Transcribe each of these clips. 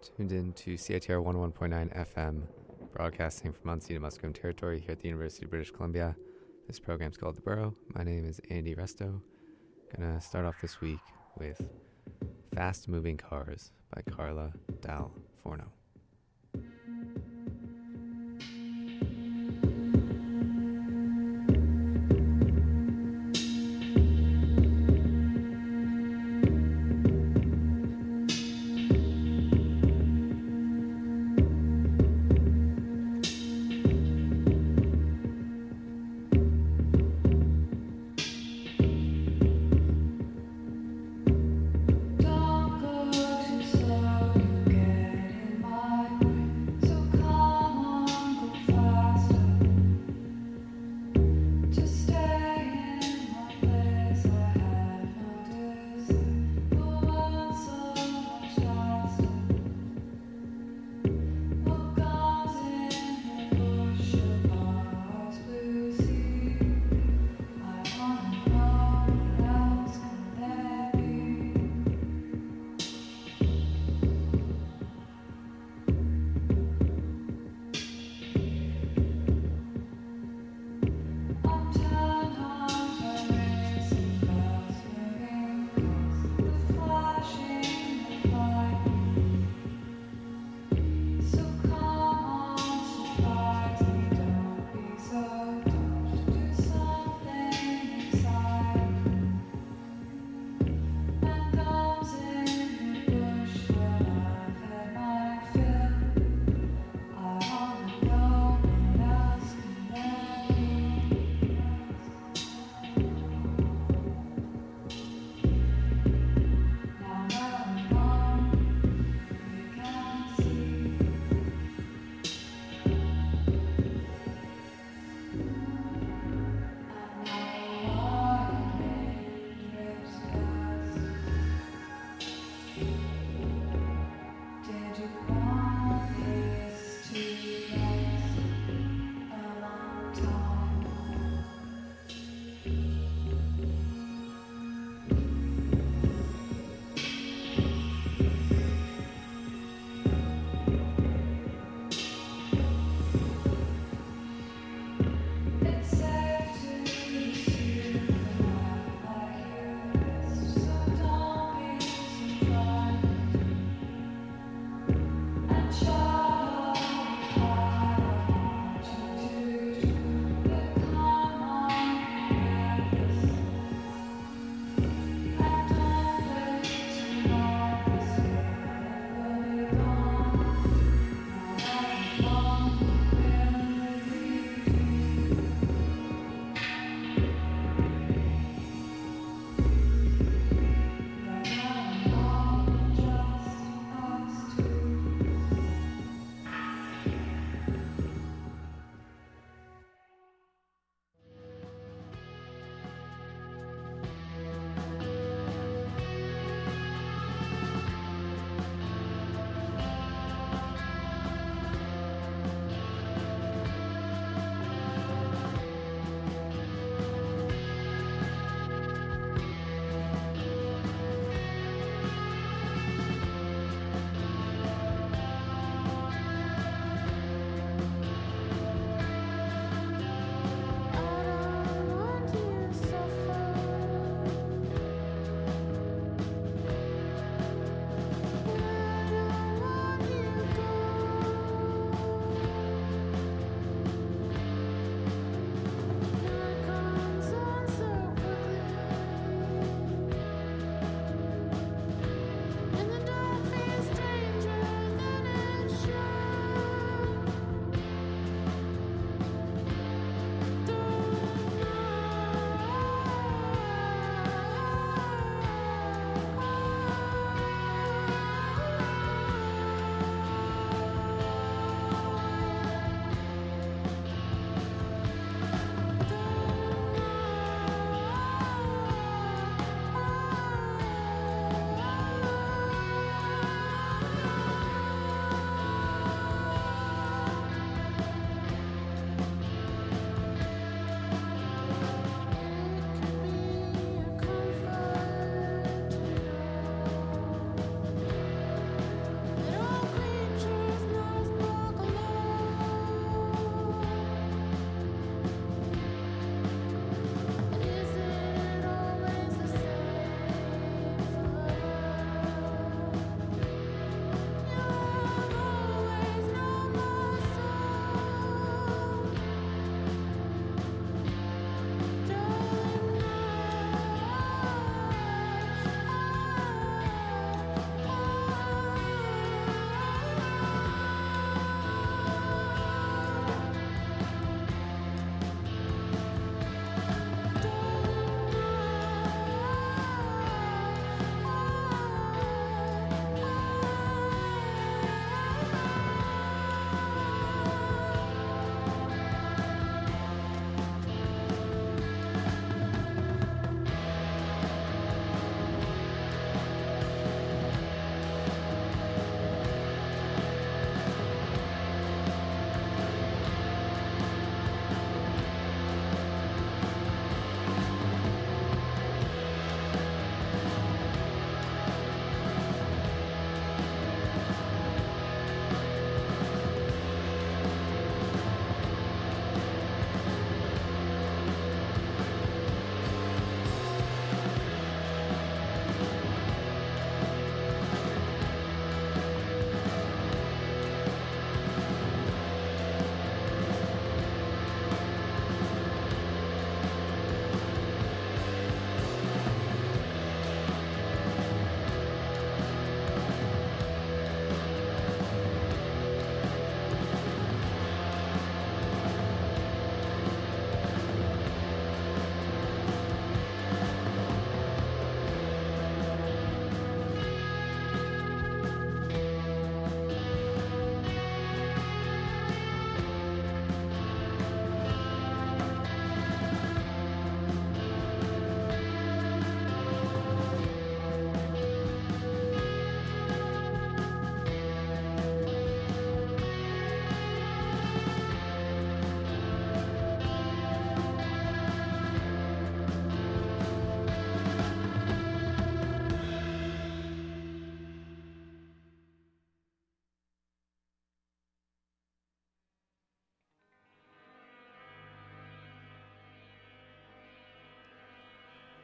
Tuned in to CITR 101.9 FM, broadcasting from unceded Musqueam territory here at the University of British Columbia. This program's called The Burrow. My name is Andy Resto. Gonna start off this week with Fast Moving Cars by Carla Dal Forno. Don't go too slow, you get in my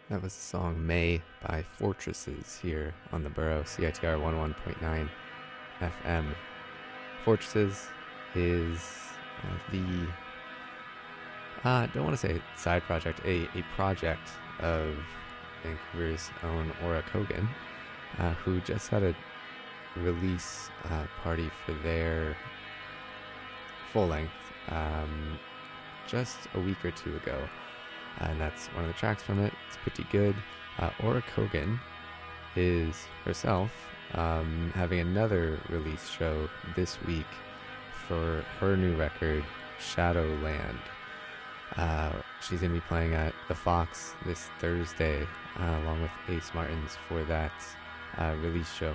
That was the song May by Fortresses here on the Borough, CITR 101.9 FM. Fortresses is don't want to say side project, a project of Vancouver's own Aura Kogan, who just had a release party for their full length just a week or two ago. And that's one of the tracks from it. It's pretty good. Aura Kogan is herself having another release show this week for her new record, Shadowland. She's going to be playing at the Fox this Thursday, along with Ace Martins for that release show.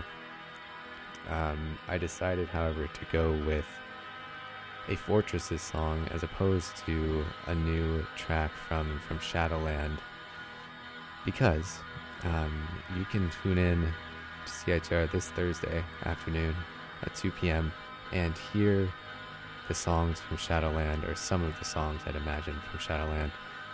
I decided, however, to go with a Fortresses song as opposed to a new track from Shadowland, because you can tune in to CITR this Thursday afternoon at 2 p.m. and hear the songs from Shadowland, or some of the songs I'd imagine from Shadowland,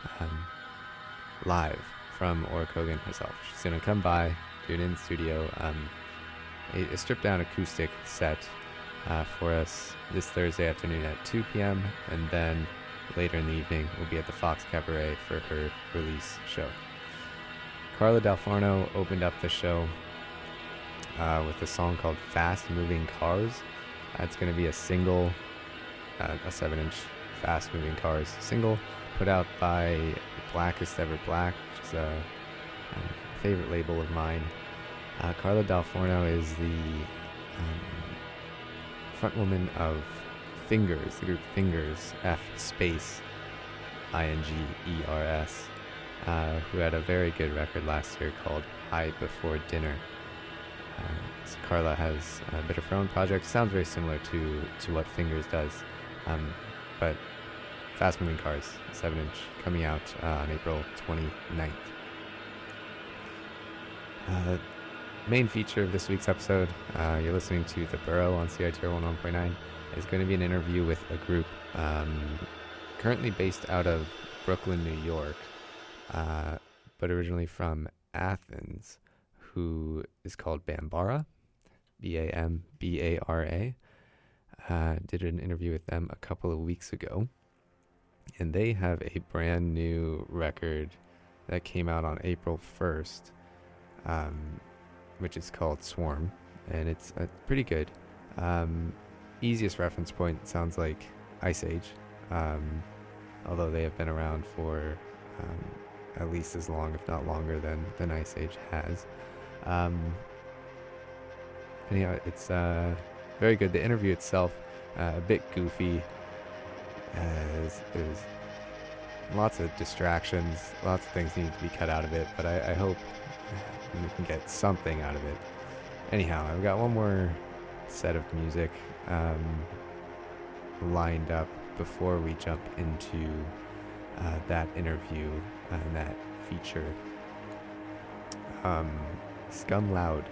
live from Aura Kogan herself. She's going to come by, do an in-studio, a stripped-down acoustic set for us this Thursday afternoon at 2 p.m. and then later in the evening we'll be at the Fox Cabaret for her release show. Carla Dalforno opened up the show with a song called Fast Moving Cars. It's going to be a single, a 7-inch Fast Moving Cars single put out by Blackest Ever Black, which is a favorite label of mine. Carla Dalforno is the frontwoman of Fingers, the group Fingers, F-Ingers, who had a very good record last year called High Before Dinner. So Carla has a bit of her own project. Sounds very similar to what Fingers does, but Fast Moving Cars, 7-inch, coming out on April 29th. Main feature of this week's episode, you're listening to The Borough on CITR 101.9, is going to be an interview with a group currently based out of Brooklyn, New York, but originally from Athens, who is called Bambara, Bambara. Did an interview with them a couple of weeks ago, and they have a brand new record that came out on April 1st, which is called Swarm, and it's pretty good. Easiest reference point sounds like Ice Age, although they have been around for at least as long, if not longer, than Ice Age has. Anyhow, it's very good. The interview itself, a bit goofy. There's lots of distractions, lots of things need to be cut out of it, but I hope we can get something out of it. Anyhow, I've got one more set of music lined up before we jump into that interview and that feature. Scumlaude,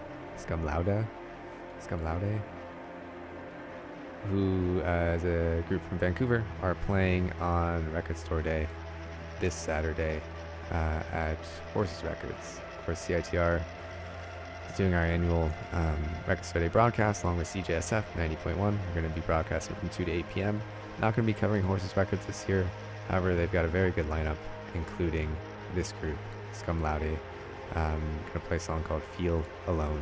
who is a group from Vancouver, are playing on Record Store Day this Saturday at Horses Records. Of course, CITR is doing our annual Record Store Day broadcast along with CJSF 90.1. We're going to be broadcasting from 2 to 8 p.m. Not going to be covering Horses Records this year. However, they've got a very good lineup, including this group, Scumlaude. Going to play a song called Feel Alone.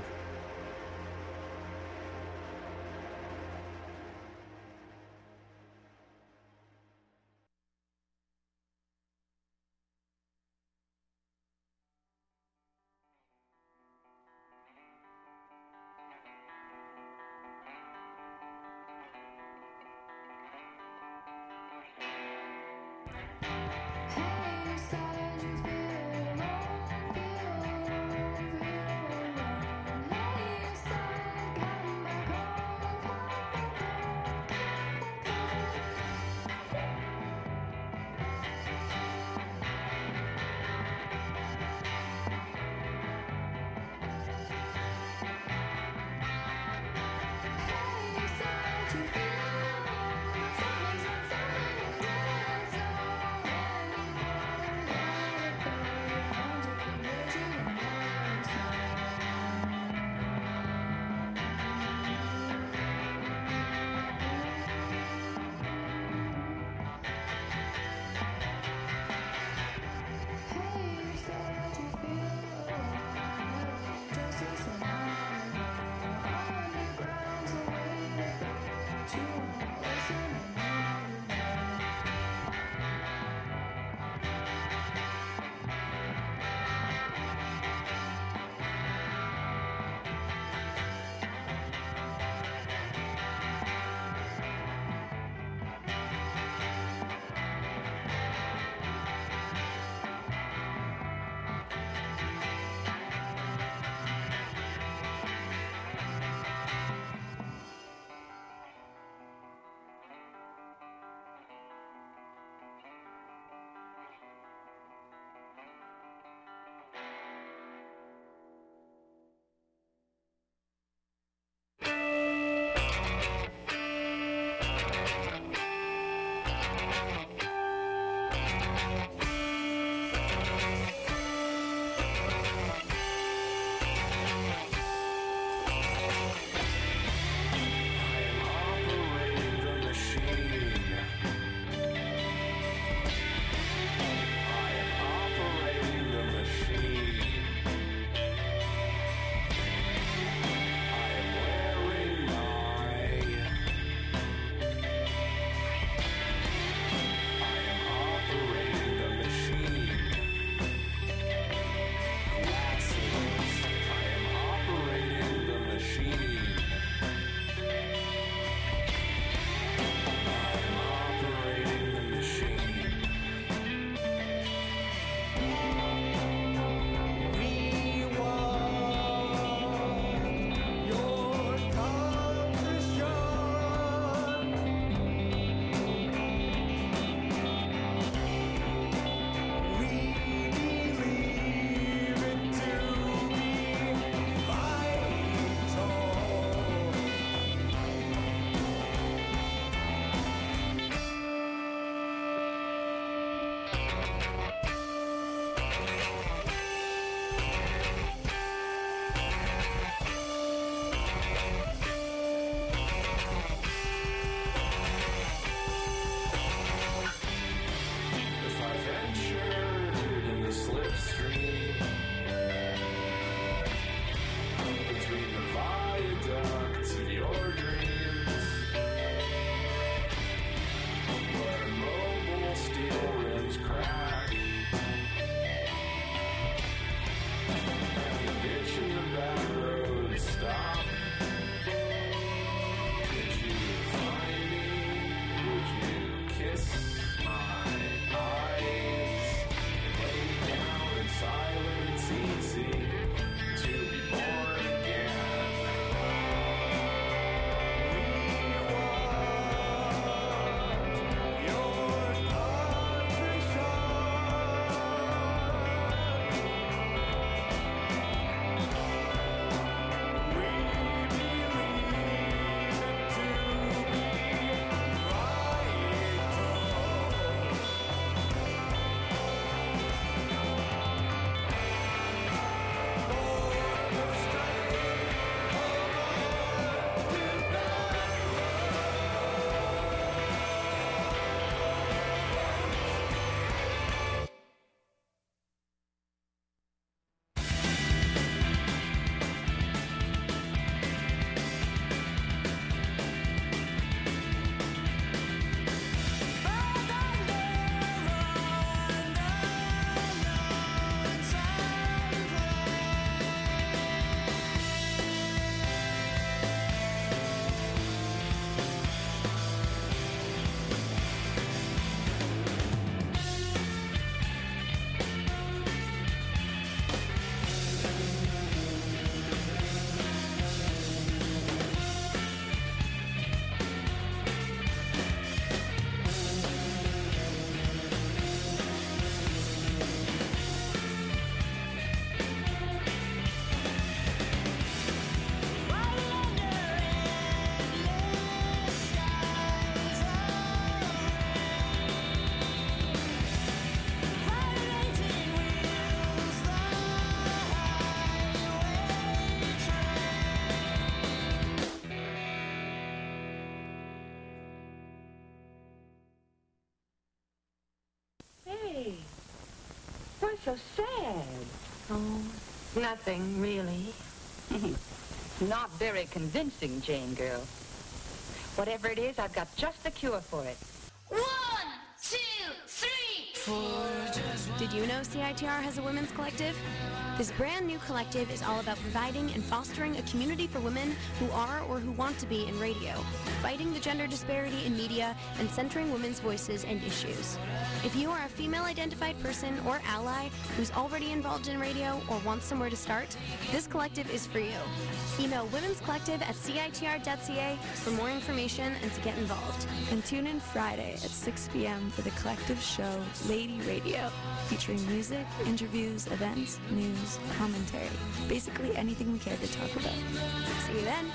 sad? Oh, nothing, really. Not very convincing, Jane girl. Whatever it is, I've got just the cure for it. 1, 2, 3, 4. Did you know CITR has a women's collective? This brand new collective is all about providing and fostering a community for women who are or who want to be in radio, fighting the gender disparity in media, and centering women's voices and issues. If you are a female-identified person or ally who's already involved in radio or wants somewhere to start, this collective is for you. Email womenscollective@citr.ca for more information and to get involved. And tune in Friday at 6 p.m. for the collective show Lady Radio, featuring music, interviews, events, news, commentary, basically anything we care to talk about. See you then.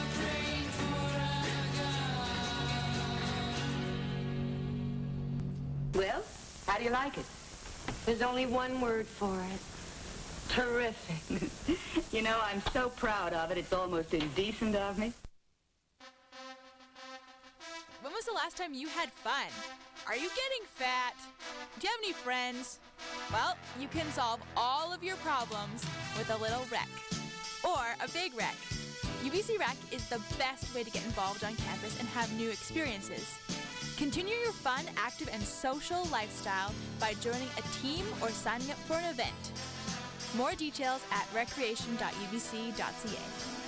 Well, how do you like it? There's only one word for it. Terrific. You know, I'm so proud of it, it's almost indecent of me. When was the last time you had fun? Are you getting fat? Do you have any friends? Well, you can solve all of your problems with a little rec. Or a big rec. UBC Rec is the best way to get involved on campus and have new experiences. Continue your fun, active, and social lifestyle by joining a team or signing up for an event. More details at recreation.ubc.ca.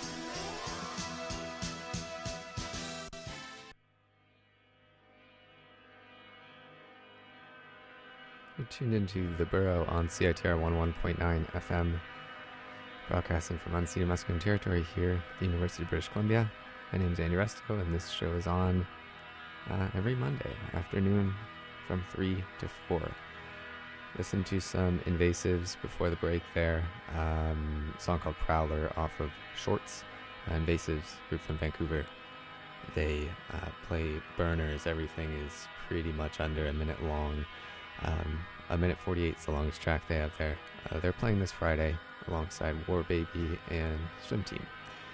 You're tuned into The Borough on CITR 11.9 FM, broadcasting from unceded Musqueam territory here at the University of British Columbia. My name is Andy Resto, and this show is on every Monday afternoon from 3 to 4. Listen to some Invasives before the break there. A song called Prowler off of Shorts. Invasives, group from Vancouver. They play burners. Everything is pretty much under a minute long. A minute 48 is the longest track they have there. They're playing this Friday alongside War Baby and Swim Team.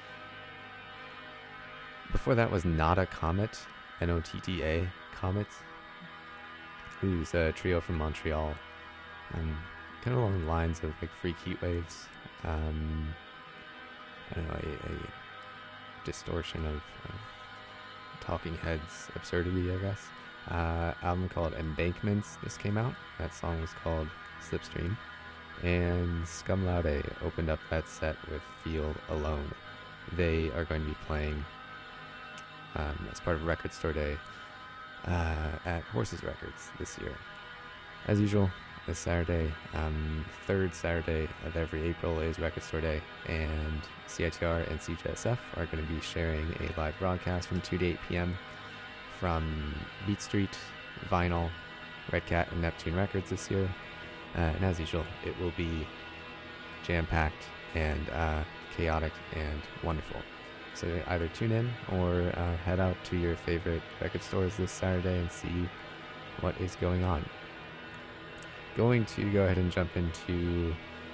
Before that was Notta Comet, Notta Comet, who's a trio from Montreal. Kind of along the lines of like Freak Heat Waves. I don't know, a distortion of Talking Heads absurdity, I guess. Album called Embankments just came out. That song was called Slipstream. And Scum Laude opened up that set with Feel Alone. They are going to be playing as part of Record Store Day at Horses Records this year. As usual, this Saturday, third Saturday of every April is Record Store Day, and CITR and CJSF are going to be sharing a live broadcast from 2 to 8 p.m. from Beat Street, Vinyl, Red Cat, and Neptune Records this year. And as usual, it will be jam-packed and chaotic and wonderful. So either tune in or head out to your favorite record stores this Saturday and see what is going on. Going to go ahead and jump into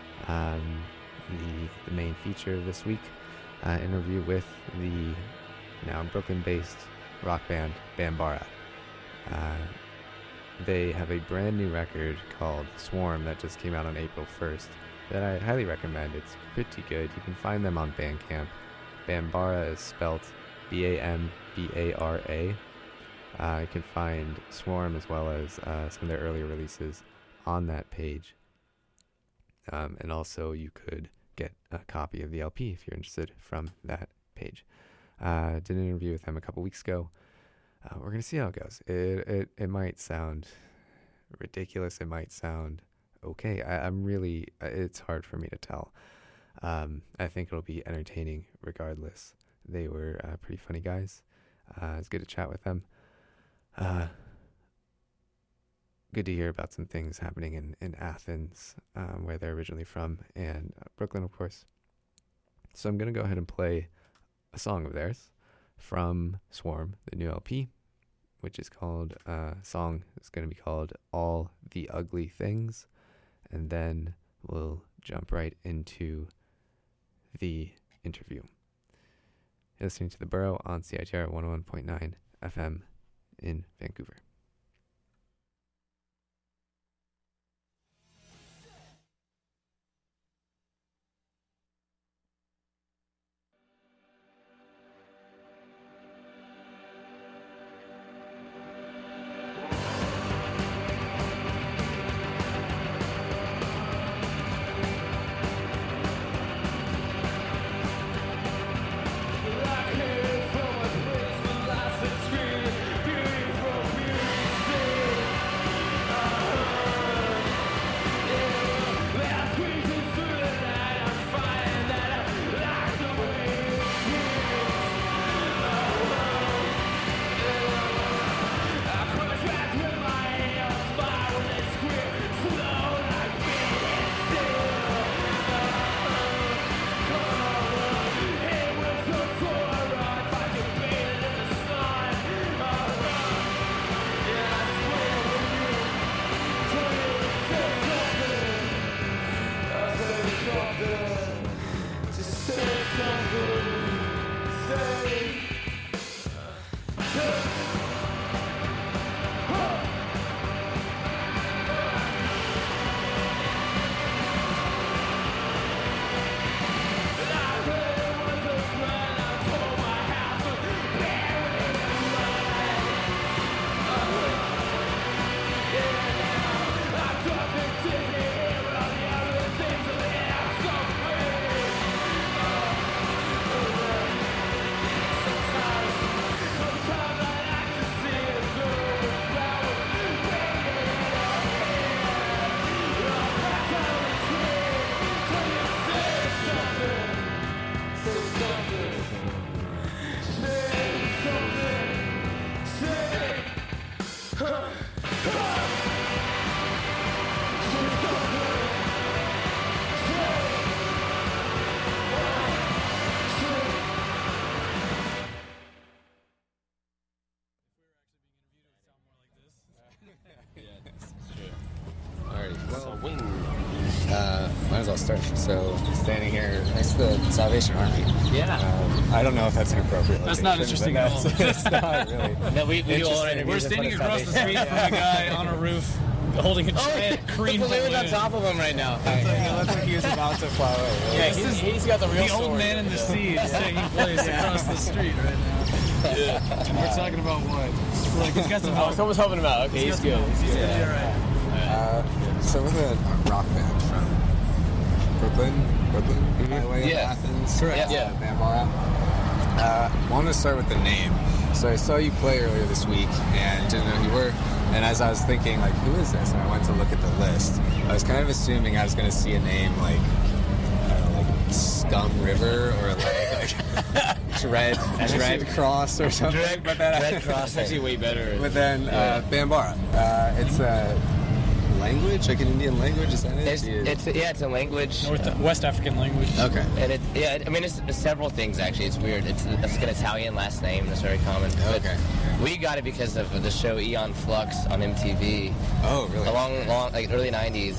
the main feature of this week, interview with the now Brooklyn-based rock band Bambara. They have a brand new record called Swarm that just came out on April 1st that I highly recommend. It's pretty good. You can find them on Bandcamp. Bambara is spelled B-A-M-B-A-R-A. You can find Swarm as well as some of their earlier releases on that page. And also you could get a copy of the LP if you're interested from that page. Did an interview with them a couple weeks ago. We're going to see how it goes. It might sound ridiculous. It might sound okay. I'm really, it's hard for me to tell. I think it'll be entertaining regardless. They were pretty funny guys. It's good to chat with them. Good to hear about some things happening in Athens, where they're originally from, and Brooklyn, of course. So I'm going to go ahead and play a song of theirs from Swarm, the new LP, which is called, song is going to be called All the Ugly Things, and then we'll jump right into the interview. You're listening to The Borough on CITR 101.9 FM in Vancouver. start. So standing here next to the Salvation Army. Yeah. I don't know if that's inappropriate. That's not interesting at all. That's not really. No, we do all our interviews. We're standing across the street from a guy on a roof holding a giant green balloon. The balloon's on top of him right now. It looks like he was about to fly away. Yeah, he's got the real The story. old man in the sea is taking place across the street right now. Yeah. We're talking about what? Like, he's got some hope. Someone's helping him out. Okay, he's good. He's gonna be all right. So we're a rock band from Brooklyn, by the way, Yeah. Athens. Correct. Yeah. Bambara. Wanted to start with the name. So I saw you play earlier this week and didn't know who you were. And as I was thinking, like, who is this? And I went to look at the list. I was kind of assuming I was going to see a name like, I don't know, like Scum River or like Dread Cross or something. Red Cross. Actually, way better. But then Bambara. It's a language, like an Indian language, is that it? It's a language. West African language. Okay. And it's several things actually. It's weird. It's an Italian last name. That's very common. But Okay. we got it because of the show Eon Flux on MTV. Oh, really? Long, like early '90s.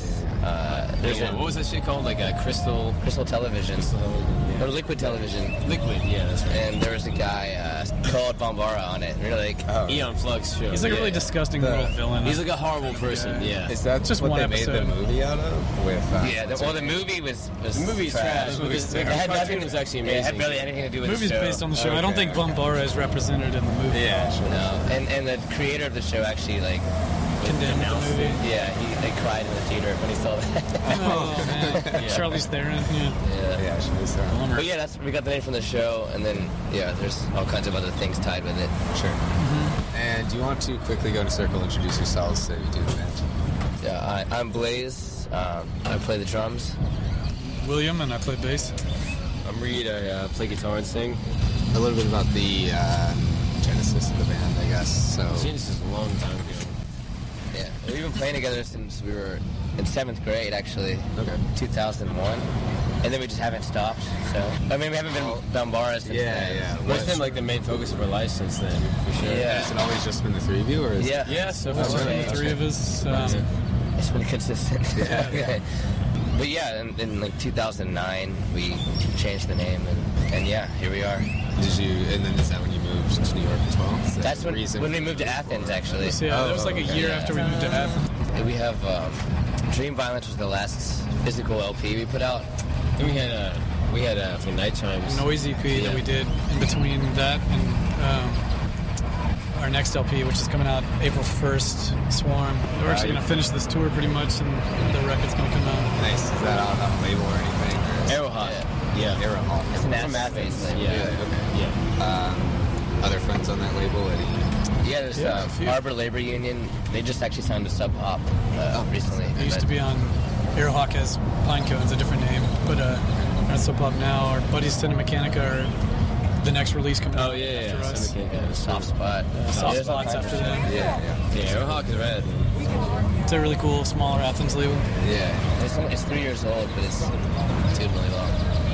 What was that shit called? Like a Crystal Television. Or Liquid Television. Liquid, yeah, that's right. And there was a guy called Bambara on it. And we were like, Eon Flux show. He's like a really disgusting little villain. He's like a horrible person, yeah. Is that Just what one they episode. made the movie out of? With, the movie was The movie's trash. It had The nothing. cartoon was actually It amazing. had barely anything to do with The movie's the show. based on the show. I don't think Bambara is represented in the movie. Yeah, sure. No, and the creator of the show actually Condemned the movie. yeah, he cried in the theater when he saw that. Oh, man. Charlize Theron. Yeah. Yeah, she was there. But yeah, we got the name from the show, and then there's all kinds of other things tied with it. Sure. And do you want to quickly go in a circle, introduce yourselves so you do the band? Yeah, I'm Blaze. I play the drums. William, and I play bass. I'm Reed. I play guitar and sing. A little bit about the genesis of the band, I guess. So. Genesis is a long time ago. Yeah, we've been playing together since we were in 7th grade, actually. Okay. 2001. And then we just haven't stopped, so. I mean, we haven't been Bambara since then. Yeah. What's been like the main focus of our life since then, for sure. Yeah. Has it always just been the three of you, or is Yeah. Yeah, so It's just far. the three of us. It's been consistent. Yeah. Okay. But yeah, in like 2009, we changed the name, and yeah, here we are. Did you? And then is that when you moved to New York as well? Is that That's the reason when we for- moved to Athens, actually. So, yeah, that was like a year after we moved to Athens. We have Dream Violence was the last physical LP we put out. Then we had for Night Chimes. Noise EP that we did in between that and our next LP, which is coming out April 1st, Swarm. We're actually going to finish this tour pretty much, and the record's going to come out. Nice. Is that on a label or anything? Or is Aerohawk. Yeah. Aerohawk. It's an From Athens Athens. thing. Yeah. Okay. Yeah. Other friends on that label? Yeah, there's Yeah, a few. Arbor Labor Union. They just actually signed to Sub Pop recently. It used to be on Airhawk as Pinecone's a different name, but they're at Sub Pop now. Our buddies Cinema Mechanica are the next release coming out after us. Soft Spot. Soft There's all Spots kinds after of them. Yeah. Yeah, Aerohawk is rad. It's a really cool, smaller Athens label. Yeah. It's 3 years old, but it's doing really long.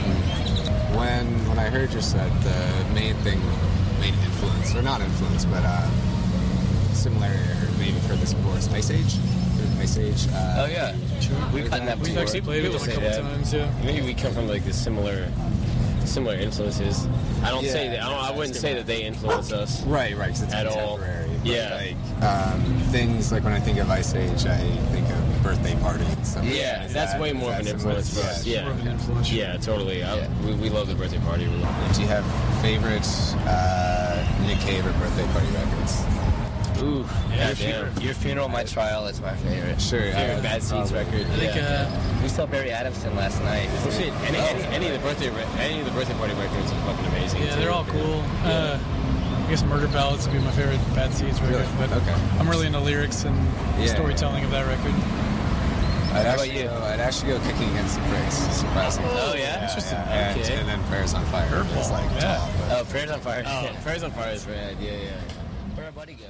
When I heard your set, the main influence, or not influence, but similarity I heard maybe for this before is Ice Age. Ice Age. Oh yeah, we've gotten that We've before. actually played with them a say couple that. times, yeah. Maybe we come from like the similar influences. I wouldn't say that they influence us. Right, 'cause it's At all. contemporary. Yeah. Things like when I think of Ice Age, I think of Birthday Party and stuff. Yeah, Is That's that- way is more of that an similar? influence for us. Yeah. More of an influence. Yeah, totally. Yeah. We love the Birthday Party. Do you have favorite Nick Cave or Birthday Party records? Ooh, Yeah, damn. Your Funeral, My Trial is my favorite. Sure. Favorite Bad Seeds record. I think, We saw Barry Adamson last night. Oh shit! Any of the birthday party records are fucking amazing. yeah, too. they're all cool. I guess Murder Ballads would be my favorite Bad Seeds record, Really? but Okay. I'm really into lyrics and Yeah. storytelling of that record. I'd How about actually you? I'd actually go Kicking Against the Pricks, surprisingly. Oh yeah. Interesting. And, Okay. and then Prayers on Fire is like Yeah. top. But Oh, Prayers on Fire. Oh, Prayers on Fire is rad. Yeah. Where'd our buddy go?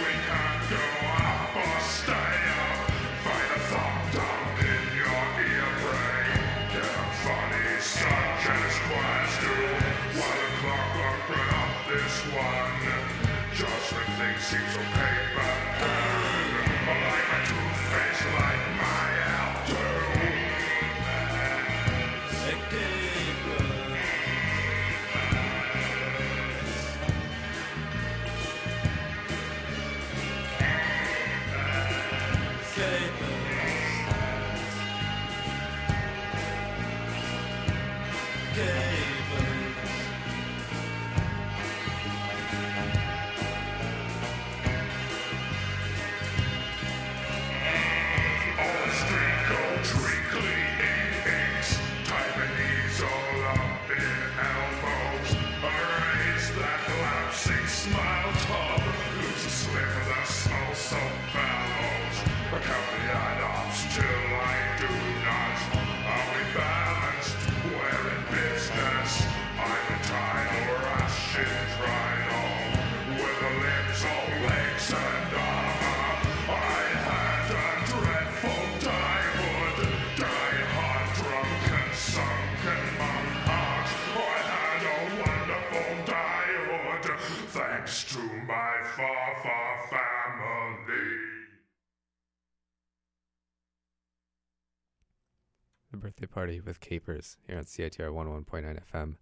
The Birthday Party with Capers here on CITR 101.9 FM.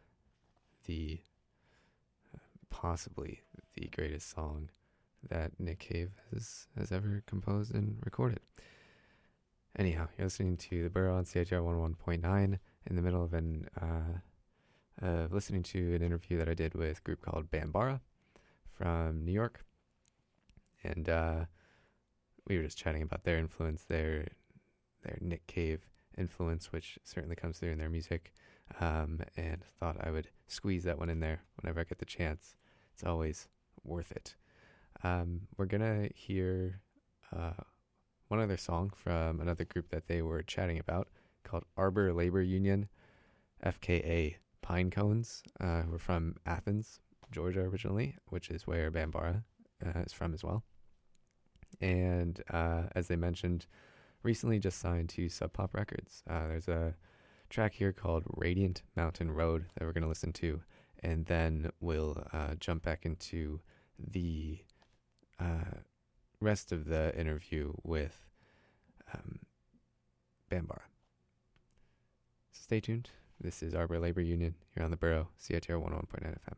The possibly the greatest song that Nick Cave has ever composed and recorded. Anyhow, you're listening to The Burrow on CITR 101.9 in the middle of listening to an interview that I did with a group called Bambara from New York. And we were just chatting about their influence, their Nick Cave influence, which certainly comes through in their music, and thought I would squeeze that one in there whenever I get the chance. It's always worth it. We're gonna hear one other song from another group that they were chatting about called Arbor Labor Union, FKA Pine Cones, who are from Athens, Georgia originally, which is where Bambara is from as well. And as they mentioned, recently just signed to Sub Pop Records. There's a track here called Radiant Mountain Road that we're going to listen to, and then we'll jump back into the rest of the interview with Bambara. So stay tuned. This is Arbor Labor Union here on the Burrow, CITR 101.9 FM.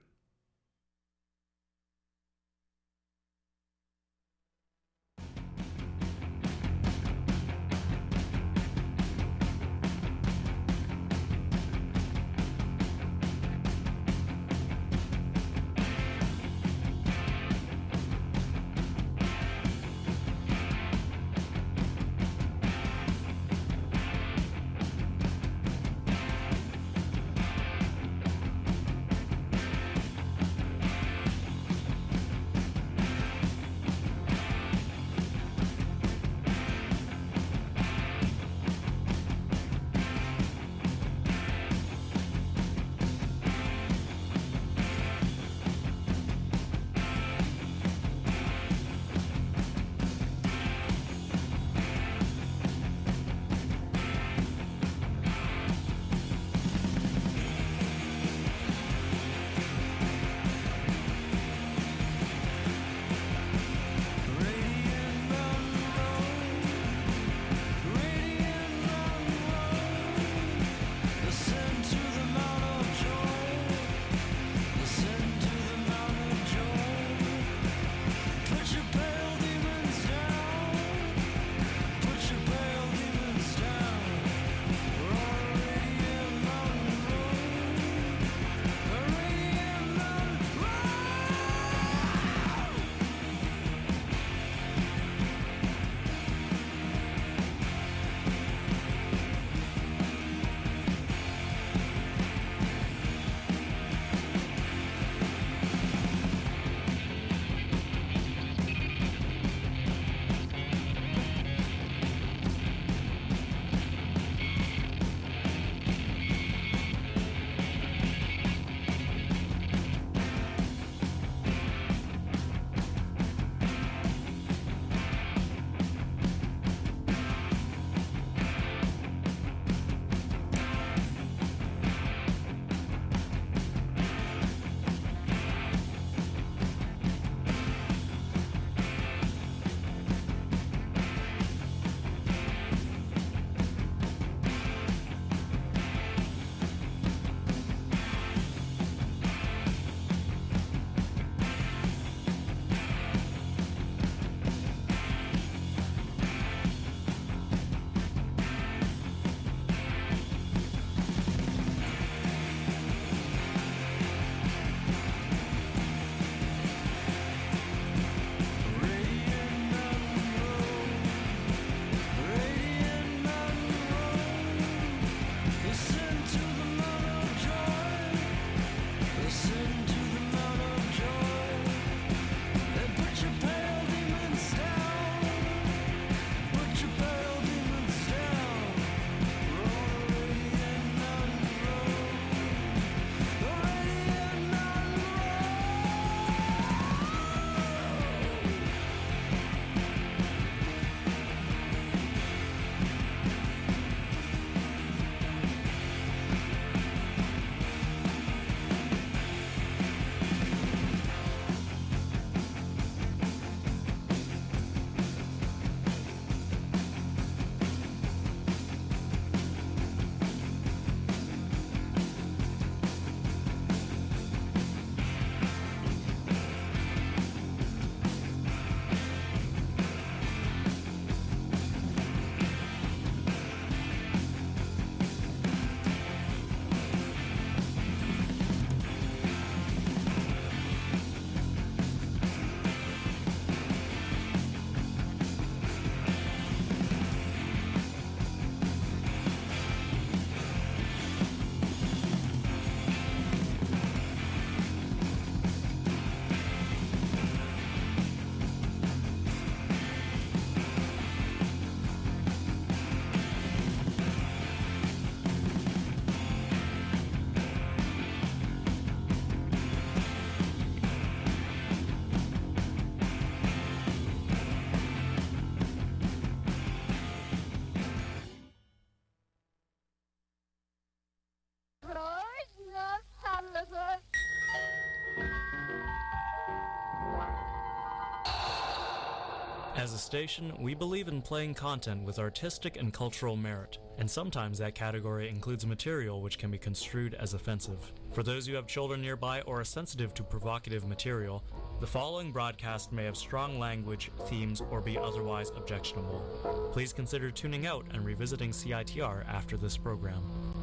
As a station, we believe in playing content with artistic and cultural merit, and sometimes that category includes material which can be construed as offensive. For those who have children nearby or are sensitive to provocative material, the following broadcast may have strong language, themes, or be otherwise objectionable. Please consider tuning out and revisiting CITR after this program.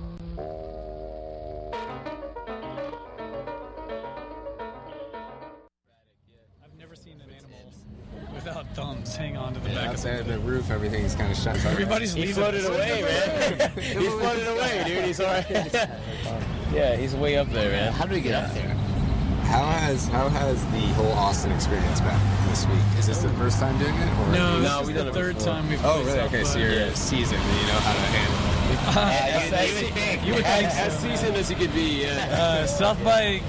Without thumbs hang on to the back of the roof, everything's kind of shut. Everybody's leaving. He floated away, man. He floated away, dude. He's alright. Yeah, he's way up there, man. How do we get up there? How has the whole Austin experience been this week? Is this the first time doing it? Or No, this is the third time we've played. Oh, really? Okay, so you're seasoned and you know how to handle it. You would think as seasoned as you could be. Yeah. South by,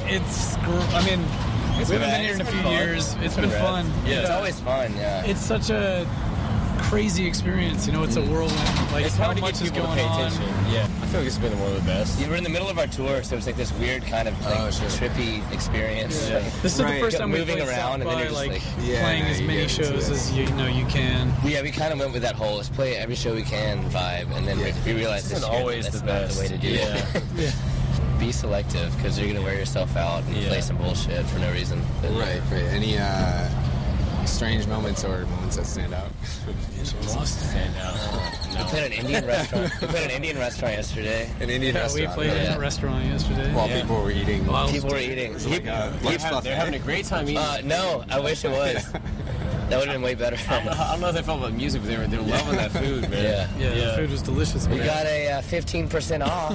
we haven't been here in a few years. It's been fun. Yeah, it's always fun. Yeah, it's such a crazy experience. You know, it's a whirlwind. Like, it's hard to get people to pay attention. Yeah, I feel like it's been one of the best. Yeah, we're in the middle of our tour, so it's like this weird kind of trippy experience. Yeah. This is the first time we've moving around and then you're just playing as many shows as you can. Yeah, we kind of went with that whole let's play every show we can vibe, and then we realized this year always that's the not best. the way to do it. Yeah. Be selective because you're gonna wear yourself out and play some bullshit for no reason. Right. Any strange moments or moments that stand out? Stand out. We played an Indian restaurant. We played an Indian restaurant yesterday. An Indian restaurant. We played in a restaurant yesterday. While people were eating. People were eating. They're having a great time eating. No, I wish it was. That would have been way better. I don't know if they felt about music, but they were loving that food, man. Yeah, the food was delicious. We got a 15% off.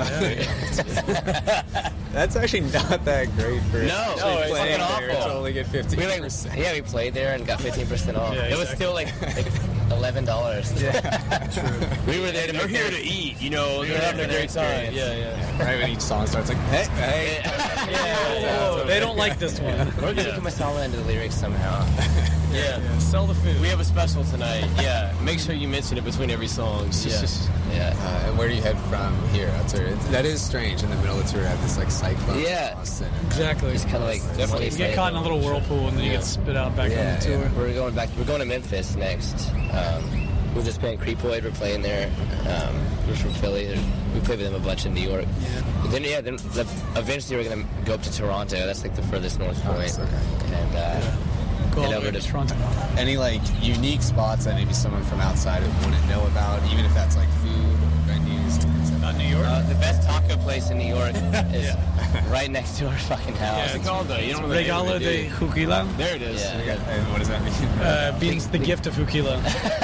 That's actually not that great for No, it's fucking awful. To only get 15%. We played there and got 15% off. Yeah, it was still like $11. Yeah, true. We were there. They're here to eat. You know, they're having a great time. Yeah. Right when each song starts, like, hey. They don't like this one. We're gonna put Masala into the lyrics somehow. Yeah. Sell the food. We have a special tonight. Yeah. Make sure you mention it between every song. Yeah. And where do you head from here? That is strange in the middle of the tour to have this like cyclone. Yeah. Exactly. It's kind of like definitely. You get caught in a little whirlpool and then you get spit out back on the tour. Yeah. We're going to Memphis next. With this band Creepoid, we're playing there. We're from Philly. We played with them a bunch in New York. But then eventually we're gonna go up to Toronto. That's like the furthest north point. And head over to Toronto. Any like unique spots that maybe someone from outside wouldn't know about, even if that's like food or venues? Not New York. The best taco place in New York is right next to our fucking house. What's it called though? You don't know the Regalo de Juquila. There it is. Yeah. And what does that mean? Means the gift of Juquila.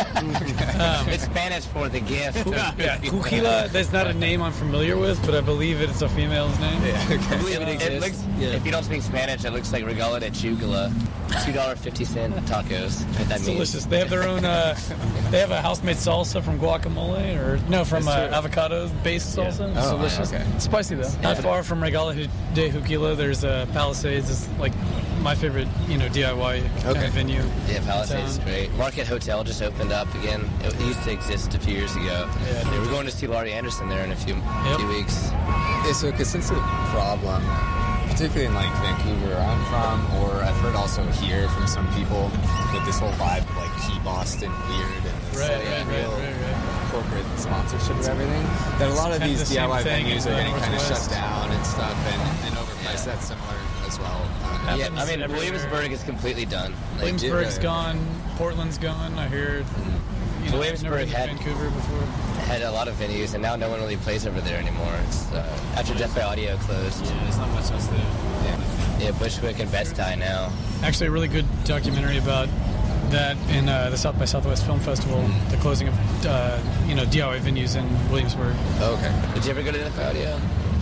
It's Spanish for the gift. Juquila, that's not a name I'm familiar with, but I believe it's a female's name. Yeah, okay. I believe it exists. If you don't speak Spanish, it looks like Regalo de Jugula. $2.50 tacos. What that It's means. delicious. They have their own. They have a house-made salsa from guacamole, from avocado-based salsa. It's delicious. Okay. Spicy though. Not far from Regalo de Juquila, there's Palisades. It's like my favorite, DIY kind of venue. Yeah, Palisades is great. Market Hotel just opened up again. It used to exist a few years ago. Yeah, we're going to see Laurie Anderson there in a few weeks. Yeah, so because since the problem, particularly in like Vancouver, where I'm from, or I've heard also here from some people with this whole vibe of like keep Austin weird and this real corporate sponsorship of everything, that a lot of these DIY venues are getting kind of shut down and stuff and overpriced. That's similar as well. Williamsburg is completely done. Williamsburg's gone. Portland's gone. I heard. Williamsburg had Vancouver before. Had a lot of venues, and now no one really plays over there anymore. It's after Death by Audio closed. Yeah, there's not much else there. Yeah, Bushwick and Bed-Stuy now. Actually, a really good documentary about that in the South by Southwest Film Festival. The closing of DIY venues in Williamsburg. Oh, okay. Did you ever go to Death by Audio?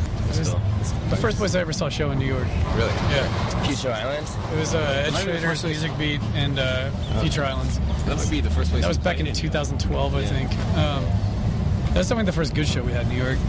The first place I ever saw a show in New York. Really? Yeah. Future Islands? It was Ed Schrader's Music Beat and Future Islands. That would be the first place. That was back in 2012, I think. That's definitely the first good show we had in New York.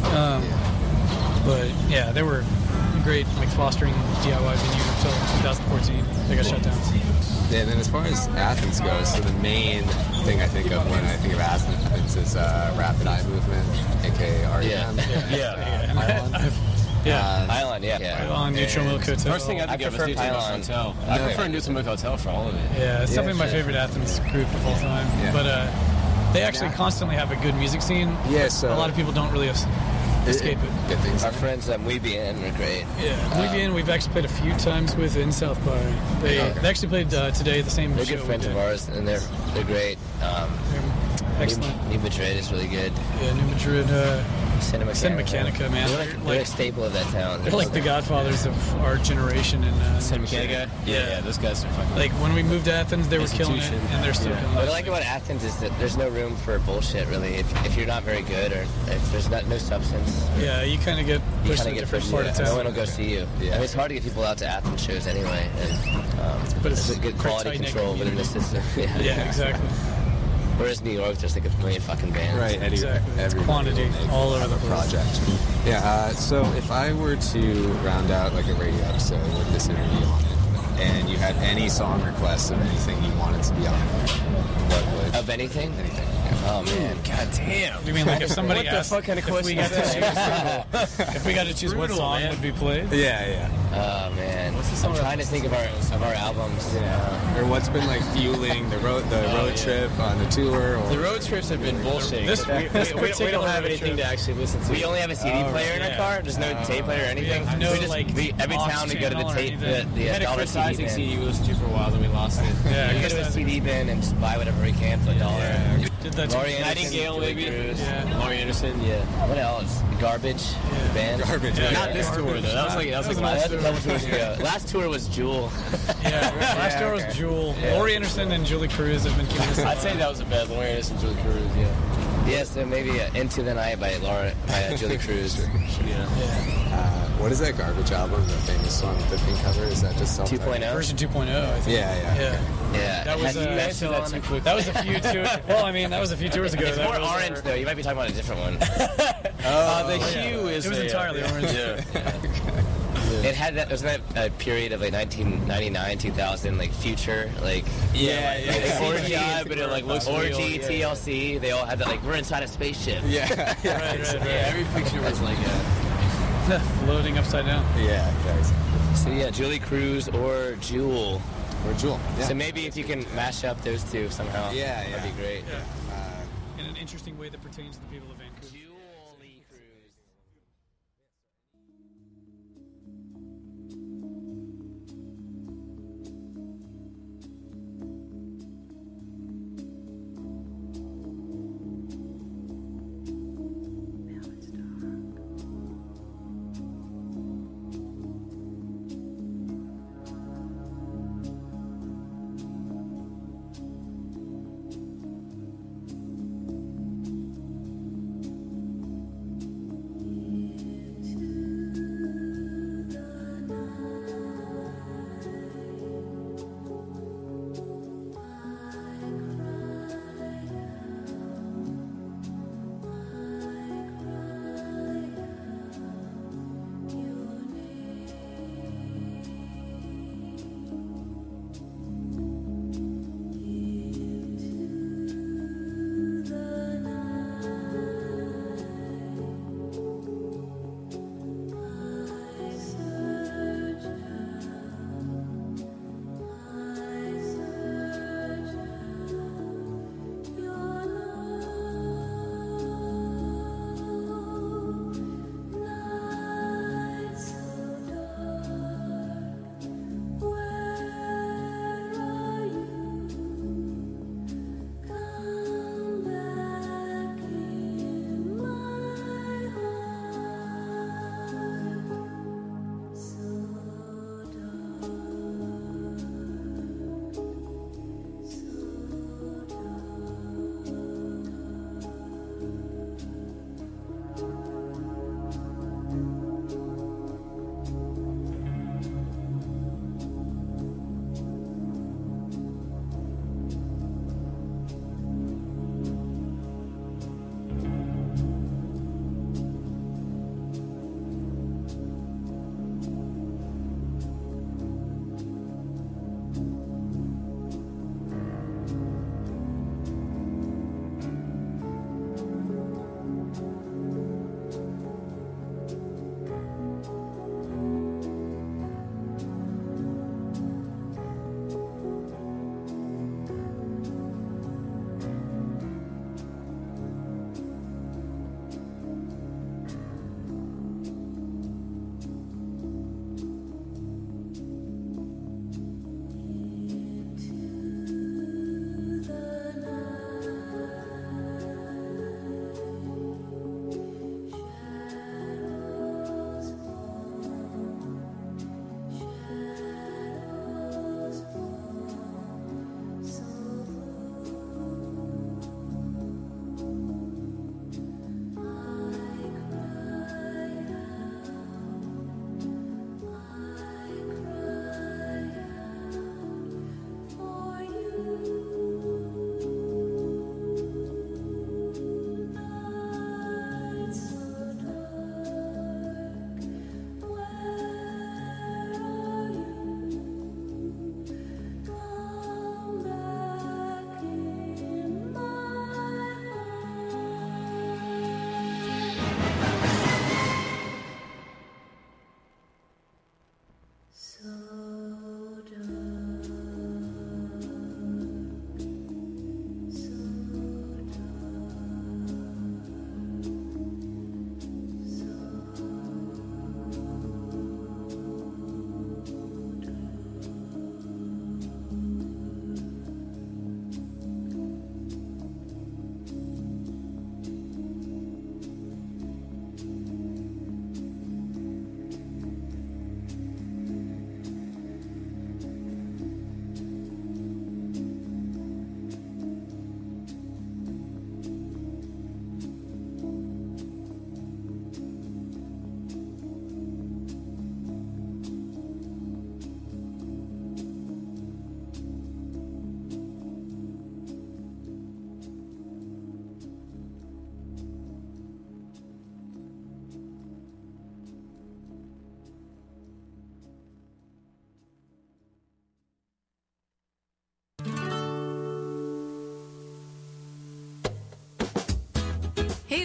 But yeah, they were great, like fostering DIY venue until 2014. They got shut down. Yeah, and then as far as Athens goes, so the main thing I think of when I think of Athens is Rapid Eye Movement, aka REM. Yeah. Pylon, yeah. Pylon, Neutral Milk Hotel. First thing I think of is Neutral Milk Hotel. I prefer Neutral Milk Hotel for all of it. Yeah, it's definitely my favorite Athens group of all time. Yeah. But they actually constantly have a good music scene. Yeah, so a lot of people don't really escape it. Good things. Our friends at Weebian are great. Yeah, Weebian we've actually played a few times with in South by. They actually played today at the same They're show. good friends of ours, and they're great. Excellent. New Madrid is really good. Yeah, New Madrid. Santa Mechanica, man. They're a staple of that town. They're like the godfathers of our generation in Santa Mechanica. Yeah, those guys are fucking. Like when we moved to Athens, they were killing it, and they're still killing it. What I like about Athens is that there's no room for bullshit, really. If you're not very good or if there's no substance. Yeah, you kind of get pushed to a different part of town. No one will go see you. Yeah. I mean, it's hard to get people out to Athens shows anyway, and but it's a good quality control within the system. Yeah, exactly. Whereas New York, there's like a million fucking bands. Right, exactly. It's quantity all over the project. Yeah, so if I were to round out like a radio episode with this interview on it, and you had any song requests of anything you wanted to be on, what would... Of anything? Anything. Oh, man. God damn. You mean like if somebody what the fuck kind of question is that? If we got to choose what song would be played? Yeah. Oh, man. I'm trying to think of our albums. Or what's been like fueling the road trip on the tour? Or... The road trips have been bullshit. We don't have anything to actually listen to. We only have a CD player in our car. There's no tape player or anything. Every town we go to we had a dollar Chris Isaac CD we listened to for a while, then we lost it. Yeah, we go to a CD bin and just buy whatever we can for $1. Did that Laurie Nightingale, maybe. Yeah. Laurie Anderson. Yeah. What else? Garbage. The band. Garbage. Not this tour though. That was like last tour. Couple tours ago. Last tour was Jewel. Last tour was Jewel. Laurie Anderson and Julie Cruz have been keeping us. I'd say that was a bad Laurie Anderson, Julie Cruz. Yeah. Yeah, so maybe Into the Night by Julie Cruz. What is that Garbage album, the famous song with the pink cover? Is that just 2.0? Version 2.0, I think. Yeah. That was a few tours. Well, I mean, that was a few tours ago. It's more orange, though. You might be talking about a different one. The hue is. It was entirely orange. It had that. Wasn't that a period of like 1999, 2000, like Future, like Orgy, but it like looks Orgy, real, TLC. They all had that. Like we're inside a spaceship. Right. Every picture was like floating upside down. Yeah, guys. So yeah, Julie Cruz or Jewel. Yeah. So maybe if you can mash up those two somehow, that'd be great. In an interesting way that pertains to the people of Vancouver.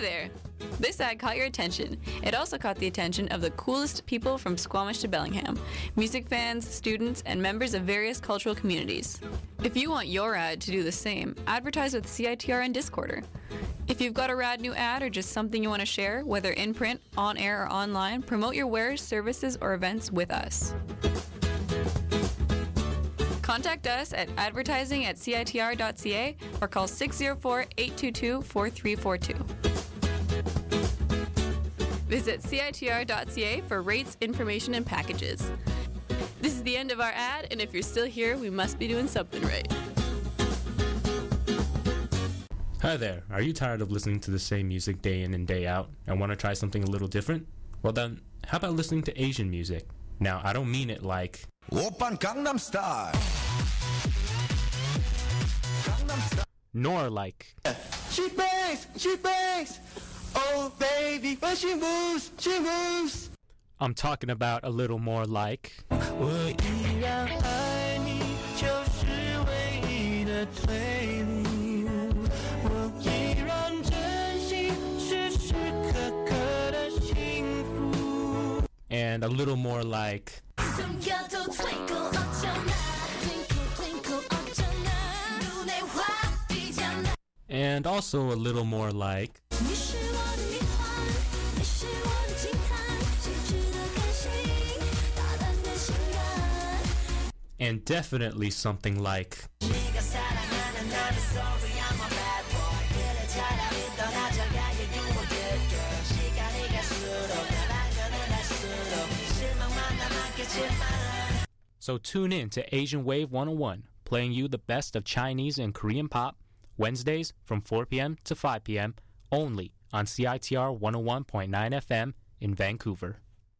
there! This ad caught your attention. It also caught the attention of the coolest people from Squamish to Bellingham, music fans, students, and members of various cultural communities. If you want your ad to do the same, advertise with CITR and Discorder. If you've got a rad new ad or just something you want to share, whether in print, on air, or online, promote your wares, services, or events with us. Contact us at advertising@citr.ca or call 604-822-4342. Visit citr.ca for rates, information, and packages. This is the end of our ad, and if you're still here, we must be doing something right. Hi there. Are you tired of listening to the same music day in and day out and want to try something a little different? Well then, how about listening to Asian music? Now, I don't mean it like Oppan Gangnam Style, nor like She bangs, oh baby, when she moves, she moves. I'm talking about a little more like 我依然爱你，就是唯一的推理。我依然珍惜时时刻刻的幸福。 and a little more like 숨겨도 twinkle 어쩌나 twinkle twinkle 어쩌나 눈에 확 띄잖아 and also a little more like 你是我的谜团，你是我的惊叹，谁值得开心？大胆的心愿。 and definitely something like 네가 사랑하는 나를 sorry I'm a bad boy. 그래 차라리 떠나자가 you a good girl. 시간이 갈수록 날 안전을 할수록 실망만 남았겠지만. So tune in to Asian Wave 101, playing you the best of Chinese and Korean pop, Wednesdays from 4 p.m. to 5 p.m. only on CITR 101.9 FM in Vancouver.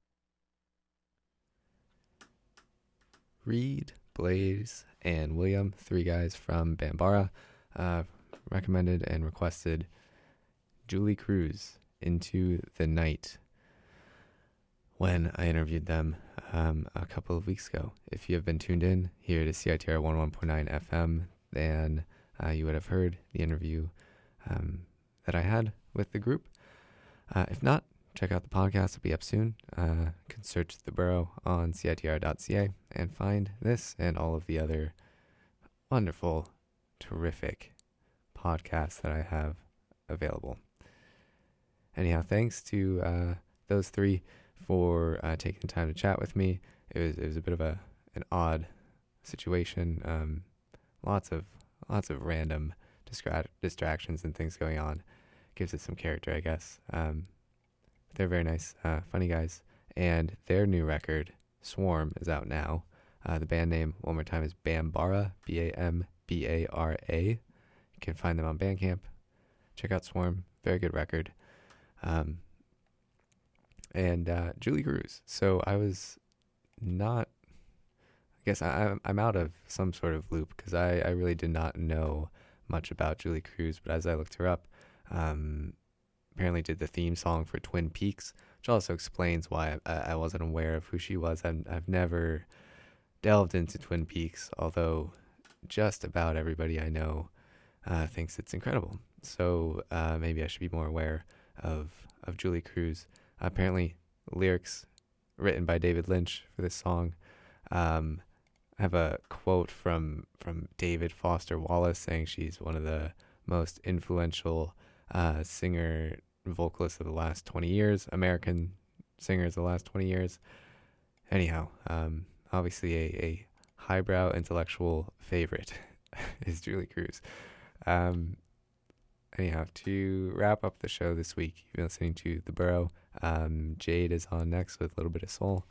Reed, Blaze, and William, three guys from Bambara, recommended and requested Julie Cruz, Into the Night, when I interviewed them a couple of weeks ago. If you have been tuned in here to CITR 101.9 FM, then you would have heard the interview that I had with the group. If not, check out the podcast. It'll be up soon. You can search The Borough on CITR.ca and find this and all of the other wonderful, terrific podcasts that I have available. Anyhow, thanks to those three for taking the time to chat with me. It was a bit of an odd situation. Lots of random distractions and things going on. Gives it some character, I guess. They're very nice, funny guys. And their new record, Swarm, is out now. The band name, one more time, is Bambara, Bambara. You can find them on Bandcamp. Check out Swarm, very good record. And Julie Cruz. So I was not, I guess I'm out of some sort of loop because I really did not know much about Julie Cruz, but as I looked her up, apparently did the theme song for Twin Peaks, which also explains why I wasn't aware of who she was. I've never delved into Twin Peaks, although just about everybody I know thinks it's incredible. So maybe I should be more aware of Julie Cruz. Apparently, lyrics written by David Lynch for this song. I have a quote from David Foster Wallace saying she's one of the most influential singer vocalists of the last 20 years, American singers of the last 20 years. Anyhow, obviously a highbrow intellectual favorite is Julie Cruz. Anyhow, to wrap up the show this week, you've been listening to The Borough. Jade is on next with a little bit of soul.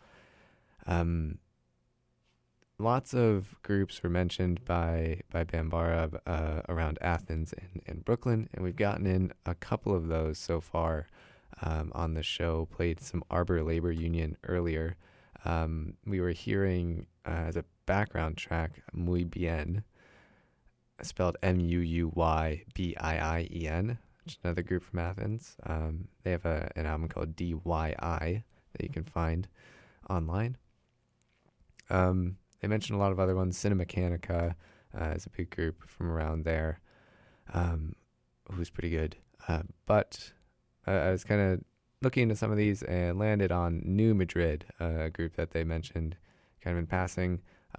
Lots of groups were mentioned by Bambara around Athens and Brooklyn, and we've gotten in a couple of those so far on the show. Played some Arbor Labor Union earlier. We were hearing as a background track Muy Bien, spelled Muyybien, which is another group from Athens. They have an album called DYI that you can find online. They mentioned a lot of other ones. Cinemechanica is a big group from around there, who's pretty good. But I was kind of looking into some of these and landed on New Madrid, a group that they mentioned kind of in passing.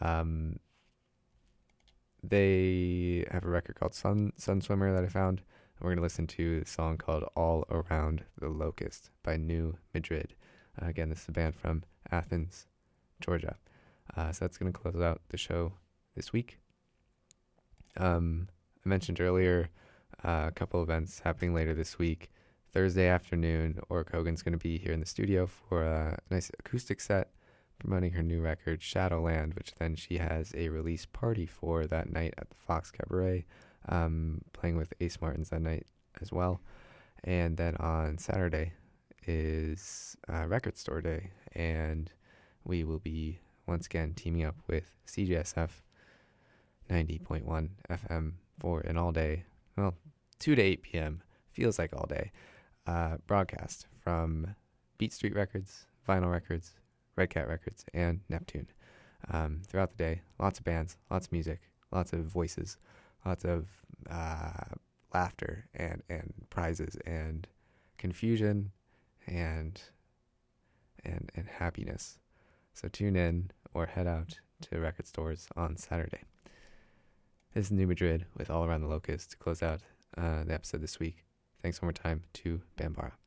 They have a record called Sun Swimmer that I found. We're going to listen to a song called All Around the Locust by New Madrid. Again, this is a band from Athens, Georgia. So that's going to close out the show this week. I mentioned earlier a couple events happening later this week. Thursday afternoon, Ork Hogan's going to be here in the studio for a nice acoustic set promoting her new record, Shadowland, which then she has a release party for that night at the Fox Cabaret, playing with Ace Martins that night as well. And then on Saturday is Record Store Day, and we will be once again teaming up with CJSF 90.1 FM for an all-day, 2 to 8 p.m., feels like all day, broadcast from Beat Street Records, Vinyl Records, Red Cat Records, and Neptune. Throughout the day, lots of bands, lots of music, lots of voices, lots of laughter and prizes and confusion and happiness. So tune in or head out to record stores on Saturday. This is New Madrid with All Around the Locust to close out the episode this week. Thanks one more time to Bambara.